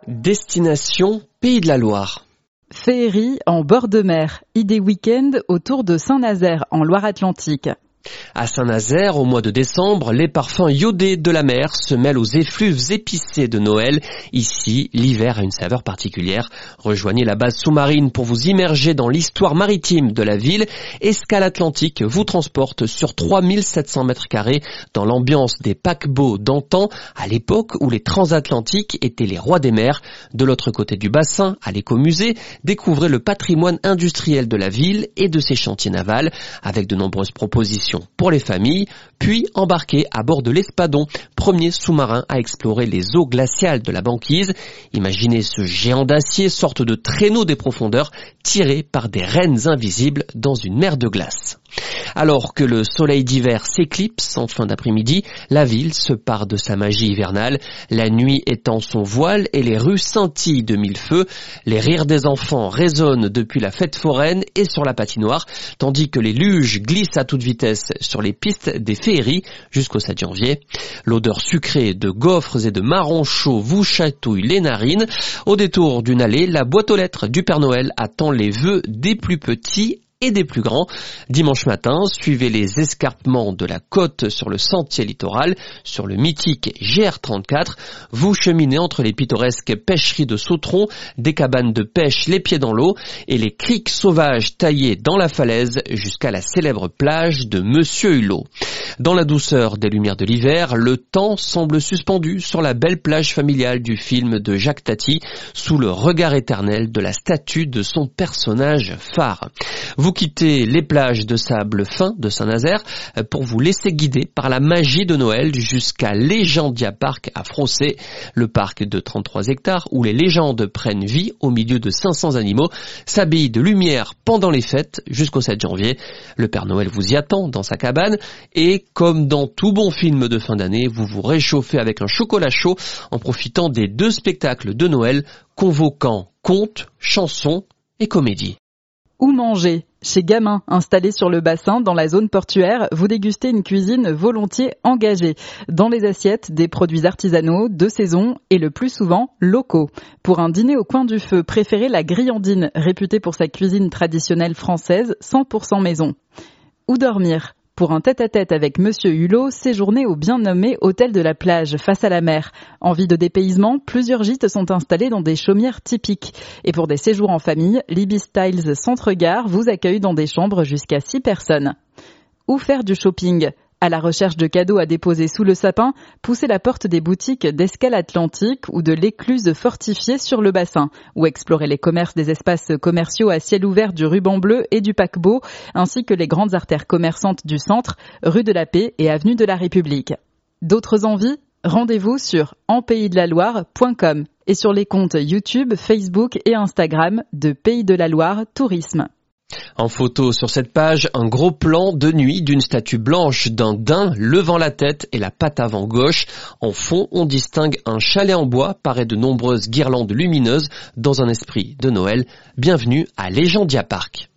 Destination Pays de la Loire. Féerie en bord de mer, idée week-end autour de Saint-Nazaire en Loire-Atlantique. À Saint-Nazaire, au mois de décembre, les parfums iodés de la mer se mêlent aux effluves épicés de Noël. Ici, l'hiver a une saveur particulière. Rejoignez la base sous-marine pour vous immerger dans l'histoire maritime de la ville. Escale Atlantique vous transporte sur 3700 mètres carrés dans l'ambiance des paquebots d'antan, à l'époque où les transatlantiques étaient les rois des mers. De l'autre côté du bassin, à l'écomusée, découvrez le patrimoine industriel de la ville et de ses chantiers navals, avec de nombreuses propositions pour les familles, puis embarquer à bord de l'Espadon, premier sous-marin à explorer les eaux glaciales de la banquise. Imaginez ce géant d'acier, sorte de traîneau des profondeurs, tiré par des rennes invisibles dans une mer de glace. Alors que le soleil d'hiver s'éclipse en fin d'après-midi, la ville se pare de sa magie hivernale. La nuit étend son voile et les rues scintillent de mille feux. Les rires des enfants résonnent depuis la fête foraine et sur la patinoire, tandis que les luges glissent à toute vitesse sur les pistes des féeries jusqu'au 7 janvier. L'odeur sucrée de gaufres et de marrons chauds vous chatouille les narines. Au détour d'une allée, la boîte aux lettres du Père Noël attend les vœux des plus petits et des plus grands. Dimanche matin, suivez les escarpements de la côte sur le sentier littoral, sur le mythique GR34. Vous cheminez entre les pittoresques pêcheries de sauterons, des cabanes de pêche les pieds dans l'eau et les criques sauvages taillées dans la falaise jusqu'à la célèbre plage de Monsieur Hulot. Dans la douceur des lumières de l'hiver, le temps semble suspendu sur la belle plage familiale du film de Jacques Tati, sous le regard éternel de la statue de son personnage phare. Vous quittez les plages de sable fin de Saint-Nazaire pour vous laisser guider par la magie de Noël jusqu'à Légendia Park à Frossé, le parc de 33 hectares où les légendes prennent vie au milieu de 500 animaux, s'habillent de lumière pendant les fêtes jusqu'au 7 janvier. Le Père Noël vous y attend dans sa cabane et, comme dans tout bon film de fin d'année, vous vous réchauffez avec un chocolat chaud en profitant des 2 spectacles de Noël convoquant contes, chansons et comédies. Où manger ? Chez Gamin, installé sur le bassin, dans la zone portuaire, vous dégustez une cuisine volontiers engagée. Dans les assiettes, des produits artisanaux, de saison et le plus souvent, locaux. Pour un dîner au coin du feu, préférez la Griandine, réputée pour sa cuisine traditionnelle française, 100% maison. Où dormir ? Pour un tête-à-tête avec Monsieur Hulot, séjournez au bien nommé Hôtel de la Plage, face à la mer. Envie de dépaysement, plusieurs gîtes sont installés dans des chaumières typiques. Et pour des séjours en famille, Libby Styles Centre-Gare vous accueille dans des chambres jusqu'à 6 personnes. Où faire du shopping ? À la recherche de cadeaux à déposer sous le sapin, poussez la porte des boutiques d'Escale Atlantique ou de l'Écluse fortifiée sur le bassin, ou explorez les commerces des espaces commerciaux à ciel ouvert du Ruban Bleu et du Paquebot, ainsi que les grandes artères commerçantes du centre, rue de la Paix et avenue de la République. D'autres envies ? Rendez-vous sur enpaysdelaloire.com et sur les comptes YouTube, Facebook et Instagram de Pays de la Loire Tourisme. En photo sur cette page, un gros plan de nuit d'une statue blanche d'un daim levant la tête et la patte avant gauche. En fond, on distingue un chalet en bois paré de nombreuses guirlandes lumineuses dans un esprit de Noël. Bienvenue à Légendia Park.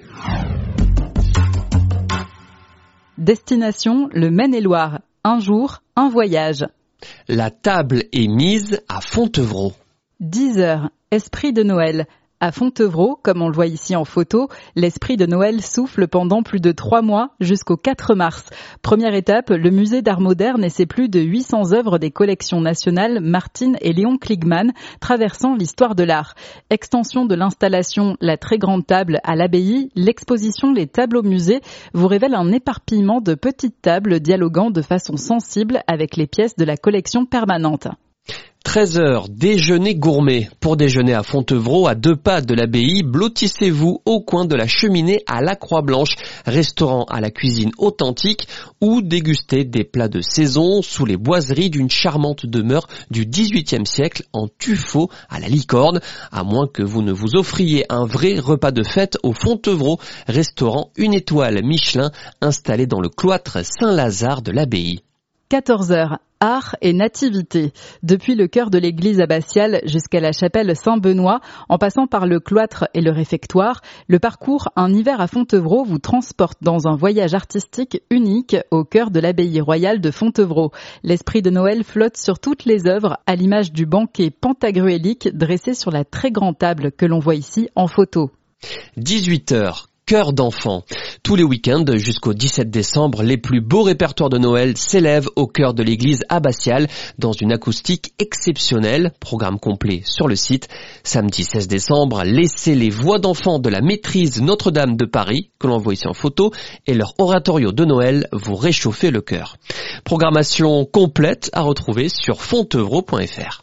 Destination le Maine-et-Loire. Un jour, un voyage. La table est mise à Fontevraud. 10 heures, esprit de Noël. À Fontevraud, comme on le voit ici en photo, l'esprit de Noël souffle pendant plus de 3 mois jusqu'au 4 mars. Première étape, le musée d'art moderne et ses plus de 800 œuvres des collections nationales Martine et Léon Kligman traversant l'histoire de l'art. Extension de l'installation La Très Grande Table à l'Abbaye, l'exposition Les Tables au musée vous révèle un éparpillement de petites tables dialoguant de façon sensible avec les pièces de la collection permanente. 13h, déjeuner gourmet. Pour déjeuner à Fontevraud, à 2 pas de l'abbaye, blottissez-vous au coin de la cheminée à la Croix-Blanche, restaurant à la cuisine authentique, ou dégustez des plats de saison sous les boiseries d'une charmante demeure du XVIIIe siècle en tuffeau à la licorne, à moins que vous ne vous offriez un vrai repas de fête au Fontevraud, restaurant 1 étoile Michelin installé dans le cloître Saint-Lazare de l'abbaye. 14h, art et nativité. Depuis le chœur de l'église abbatiale jusqu'à la chapelle Saint-Benoît, en passant par le cloître et le réfectoire, le parcours Un hiver à Fontevraud vous transporte dans un voyage artistique unique au cœur de l'abbaye royale de Fontevraud. L'esprit de Noël flotte sur toutes les œuvres à l'image du banquet pentagruélique dressé sur la très grande table que l'on voit ici en photo. 18h. Chœur d'enfants. Tous les week-ends jusqu'au 17 décembre, les plus beaux répertoires de Noël s'élèvent au cœur de l'église abbatiale dans une acoustique exceptionnelle. Programme complet sur le site. Samedi 16 décembre, laissez les voix d'enfants de la maîtrise Notre-Dame de Paris, que l'on voit ici en photo, et leur oratorio de Noël vous réchauffer le cœur. Programmation complète à retrouver sur fontevraud.fr.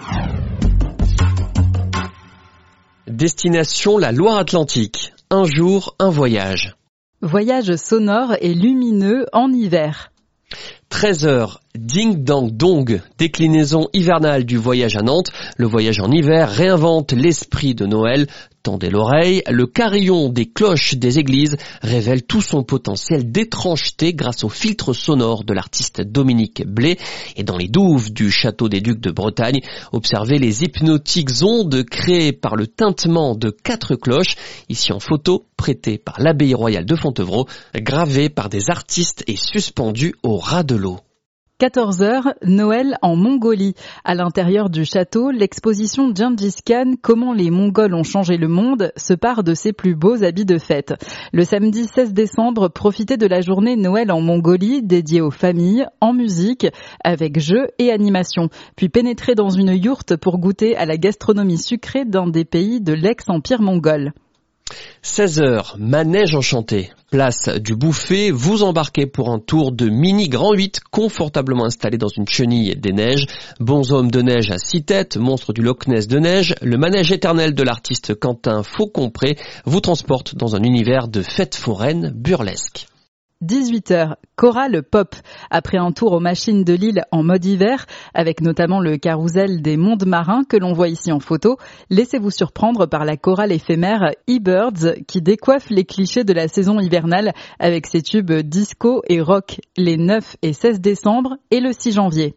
Destination la Loire-Atlantique. Un jour, un voyage. Voyage sonore et lumineux en hiver. 13h, Ding Dang Dong, déclinaison hivernale du voyage à Nantes. Le voyage en hiver réinvente l'esprit de Noël. Tendez l'oreille, le carillon des cloches des églises révèle tout son potentiel d'étrangeté grâce au filtre sonore de l'artiste Dominique Blé. Et dans les douves du château des Ducs de Bretagne, observez les hypnotiques ondes créées par le tintement de 4 cloches, ici en photo, prêtées par l'abbaye royale de Fontevraud, gravées par des artistes et suspendues au ras de l'eau. 14h, Noël en Mongolie. À l'intérieur du château, l'exposition Gengis Khan, comment les Mongols ont changé le monde, se part de ses plus beaux habits de fête. Le samedi 16 décembre, profitez de la journée Noël en Mongolie, dédiée aux familles, en musique, avec jeux et animations. Puis pénétrez dans une yourte pour goûter à la gastronomie sucrée d'un des pays de l'ex-empire mongol. 16h, Manège enchanté. Place du Bouffet, vous embarquez pour un tour de mini grand 8 confortablement installé dans une chenille des neiges. Bonhomme de neige à 6 têtes, monstre du Loch Ness de neige, le manège éternel de l'artiste Quentin Faucompré vous transporte dans un univers de fêtes foraines burlesques. 18h, chorale pop. Après un tour aux machines de Lille en mode hiver, avec notamment le carrousel des mondes marins que l'on voit ici en photo, laissez-vous surprendre par la chorale éphémère E-Birds qui décoiffe les clichés de la saison hivernale avec ses tubes disco et rock les 9 et 16 décembre et le 6 janvier.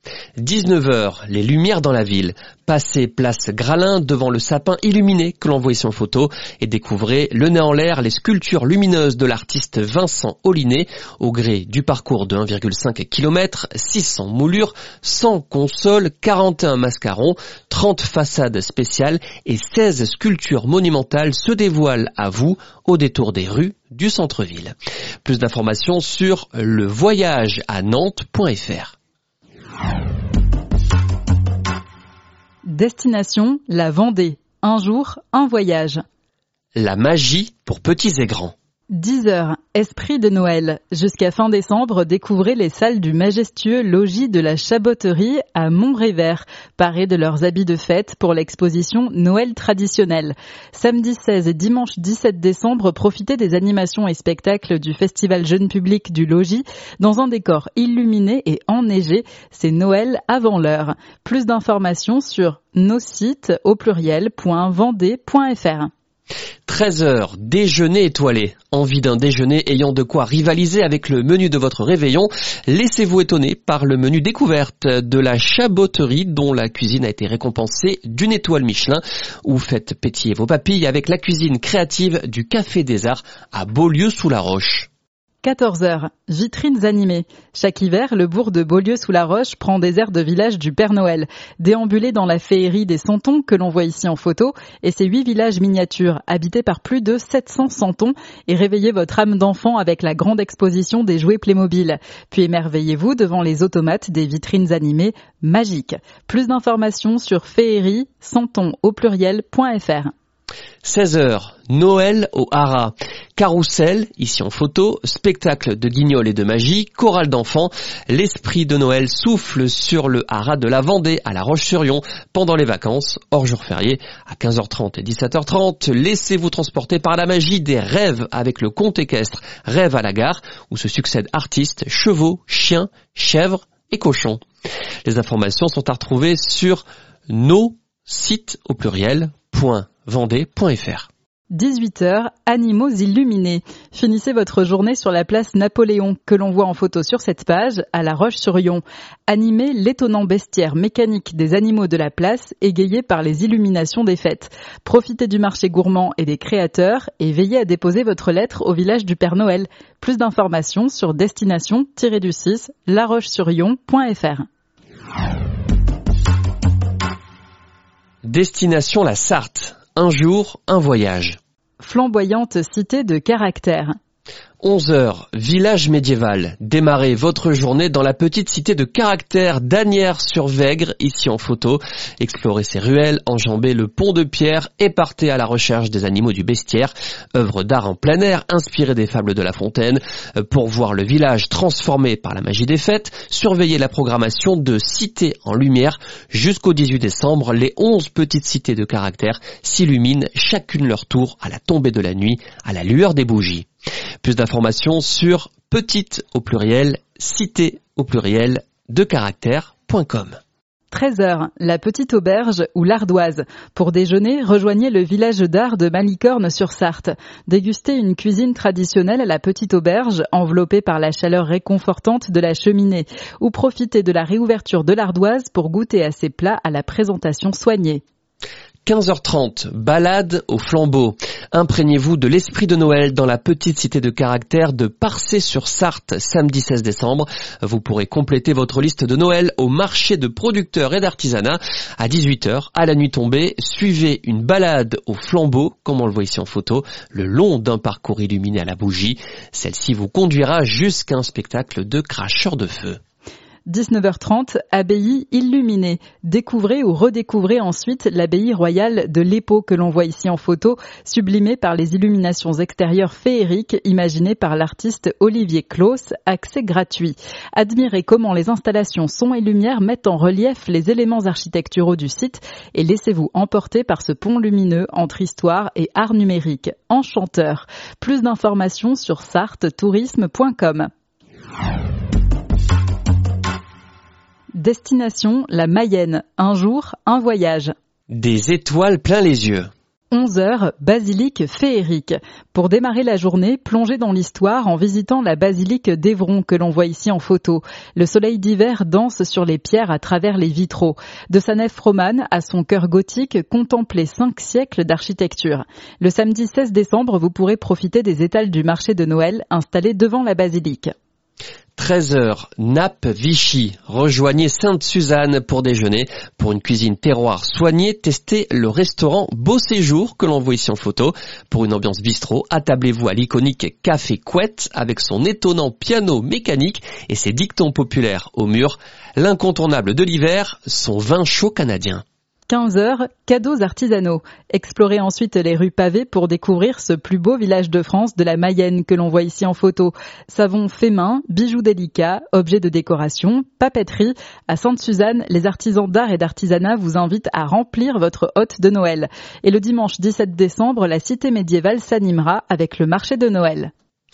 19h, les lumières dans la ville. Passez place Gralin devant le sapin illuminé que l'on voit ici en photo et découvrez le nez en l'air les sculptures lumineuses de l'artiste Vincent Ollinet au gré du parcours de 1,5 km, 600 moulures, 100 consoles, 41 mascarons, 30 façades spéciales et 16 sculptures monumentales se dévoilent à vous au détour des rues du centre-ville. Plus d'informations sur levoyageanantes.fr. Destination, la Vendée. Un jour, un voyage. La magie pour petits et grands. 10h, Esprit de Noël. Jusqu'à fin décembre, découvrez les salles du majestueux logis de la Chaboterie à Montrévert, parés de leurs habits de fête pour l'exposition Noël traditionnel. Samedi 16 et dimanche 17 décembre, profitez des animations et spectacles du festival jeune public du logis dans un décor illuminé et enneigé. C'est Noël avant l'heure. Plus d'informations sur nos sites au pluriel.vendée.fr. 13h, déjeuner étoilé. Envie d'un déjeuner ayant de quoi rivaliser avec le menu de votre réveillon? Laissez-vous étonner par le menu découverte de la Chaboterie dont la cuisine a été récompensée d'une étoile Michelin, ou faites pétiller vos papilles avec la cuisine créative du Café des Arts à Beaulieu-sous-la-Roche. 14h, vitrines animées. Chaque hiver, le bourg de Beaulieu-sous-la-Roche prend des airs de village du Père Noël. Déambulez dans la féerie des Santons que l'on voit ici en photo et ces 8 villages miniatures habités par plus de 700 Santons et réveillez votre âme d'enfant avec la grande exposition des jouets Playmobil. Puis émerveillez-vous devant les automates des vitrines animées magiques. Plus d'informations sur féerie, Santon au pluriel.fr. 16h, Noël au Haras. Carrousel, ici en photo, spectacle de guignols et de magie, chorale d'enfants. L'esprit de Noël souffle sur le Haras de la Vendée à La Roche-sur-Yon pendant les vacances, hors jour férié, à 15h30 et 17h30. Laissez-vous transporter par la magie des rêves avec le conte équestre Rêve à la gare, où se succèdent artistes, chevaux, chiens, chèvres et cochons. Les informations sont à retrouver sur nos sites au pluriel.vendée.fr. 18h, animaux illuminés. Finissez votre journée sur la place Napoléon, que l'on voit en photo sur cette page, à La Roche-sur-Yon. Animez l'étonnant bestiaire mécanique des animaux de la place, égayé par les illuminations des fêtes. Profitez du marché gourmand et des créateurs, et veillez à déposer votre lettre au village du Père Noël. Plus d'informations sur destination-du6 larochesuryon.fr. Destination la Sarthe. Un jour, un voyage. Flamboyante cité de caractère. 11h, village médiéval. Démarrez votre journée dans la petite cité de caractère d'Asnières-sur-Vègre, ici en photo. Explorez ses ruelles, enjambez le pont de pierre et partez à la recherche des animaux du bestiaire. Œuvre d'art en plein air, inspirée des fables de La Fontaine. Pour voir le village transformé par la magie des fêtes, surveillez la programmation de Cités en lumière. Jusqu'au 18 décembre, les 11 petites cités de caractère s'illuminent chacune leur tour à la tombée de la nuit, à la lueur des bougies. Plus d'informations sur petite au pluriel, cité au pluriel, de caractère.com. 13h, la petite auberge ou l'ardoise. Pour déjeuner, rejoignez le village d'art de Malicorne-sur-Sarthe. Dégustez une cuisine traditionnelle à la petite auberge, enveloppée par la chaleur réconfortante de la cheminée. Ou profitez de la réouverture de l'ardoise pour goûter à ces plats à la présentation soignée. 15h30, balade au flambeau. Imprégnez-vous de l'esprit de Noël dans la petite cité de caractère de Parcé-sur-Sarthe, samedi 16 décembre. Vous pourrez compléter votre liste de Noël au marché de producteurs et d'artisanat. À 18h, à la nuit tombée, suivez une balade au flambeau, comme on le voit ici en photo, le long d'un parcours illuminé à la bougie. Celle-ci vous conduira jusqu'à un spectacle de cracheurs de feu. 19h30, abbaye illuminée. Découvrez ou redécouvrez ensuite l'abbaye royale de l'Épau que l'on voit ici en photo, sublimée par les illuminations extérieures féeriques imaginées par l'artiste Olivier Claus, accès gratuit. Admirez comment les installations son et lumière mettent en relief les éléments architecturaux du site et laissez-vous emporter par ce pont lumineux entre histoire et art numérique. Enchanteur. Plus d'informations sur sarthetourisme.com. Destination la Mayenne. Un jour, un voyage. Des étoiles plein les yeux. 11h, basilique féerique. Pour démarrer la journée, plongez dans l'histoire en visitant la basilique d'Évron que l'on voit ici en photo. Le soleil d'hiver danse sur les pierres à travers les vitraux. De sa nef romane à son cœur gothique, contemplez 5 siècles d'architecture. Le samedi 16 décembre, vous pourrez profiter des étals du marché de Noël installés devant la basilique. 13h, Naples, Vichy. Rejoignez Sainte-Suzanne pour déjeuner. Pour une cuisine terroir soignée, testez le restaurant Beau Séjour que l'on voit ici en photo. Pour une ambiance bistrot, attablez-vous à l'iconique Café Couette avec son étonnant piano mécanique et ses dictons populaires au mur. L'incontournable de l'hiver, son vin chaud canadien. 15h, cadeaux artisanaux. Explorez ensuite les rues pavées pour découvrir ce plus beau village de France de la Mayenne que l'on voit ici en photo. Savons fait main, bijoux délicats, objets de décoration, papeterie. À Sainte-Suzanne, les artisans d'art et d'artisanat vous invitent à remplir votre hôte de Noël. Et le dimanche 17 décembre, la cité médiévale s'animera avec le marché de Noël.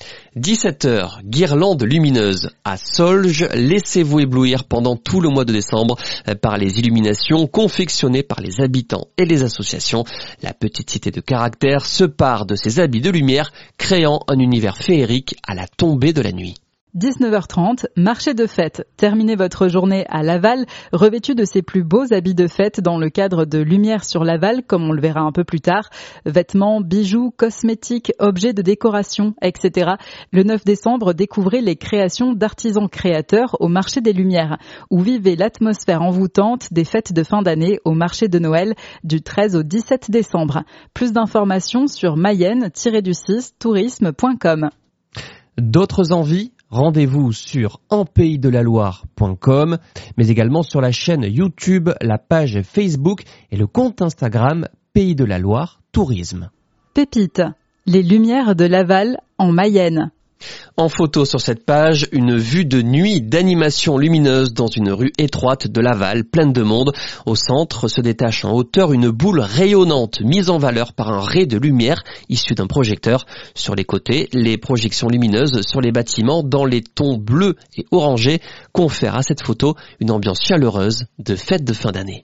17h, guirlande lumineuse. À Solges, laissez-vous éblouir pendant tout le mois de décembre par les illuminations confectionnées par les habitants et les associations. La petite cité de caractère se pare de ses habits de lumière, créant un univers féerique à la tombée de la nuit. 19h30, marché de fête. Terminez votre journée à Laval, revêtu de ses plus beaux habits de fête dans le cadre de Lumière sur Laval, comme on le verra un peu plus tard. Vêtements, bijoux, cosmétiques, objets de décoration, etc. Le 9 décembre, découvrez les créations d'artisans créateurs au marché des Lumières, où vivez l'atmosphère envoûtante des fêtes de fin d'année au marché de Noël du 13 au 17 décembre. Plus d'informations sur mayenne-du6 tourisme.com. D'autres envies ? Rendez-vous sur enpaysdelaloire.com, mais également sur la chaîne YouTube, la page Facebook et le compte Instagram Pays de la Loire Tourisme. Pépite, les lumières de Laval en Mayenne. En photo sur cette page, une vue de nuit d'animation lumineuse dans une rue étroite de Laval, pleine de monde. Au centre se détache en hauteur une boule rayonnante mise en valeur par un ray de lumière issu d'un projecteur. Sur les côtés, les projections lumineuses sur les bâtiments dans les tons bleus et orangés confèrent à cette photo une ambiance chaleureuse de fête de fin d'année.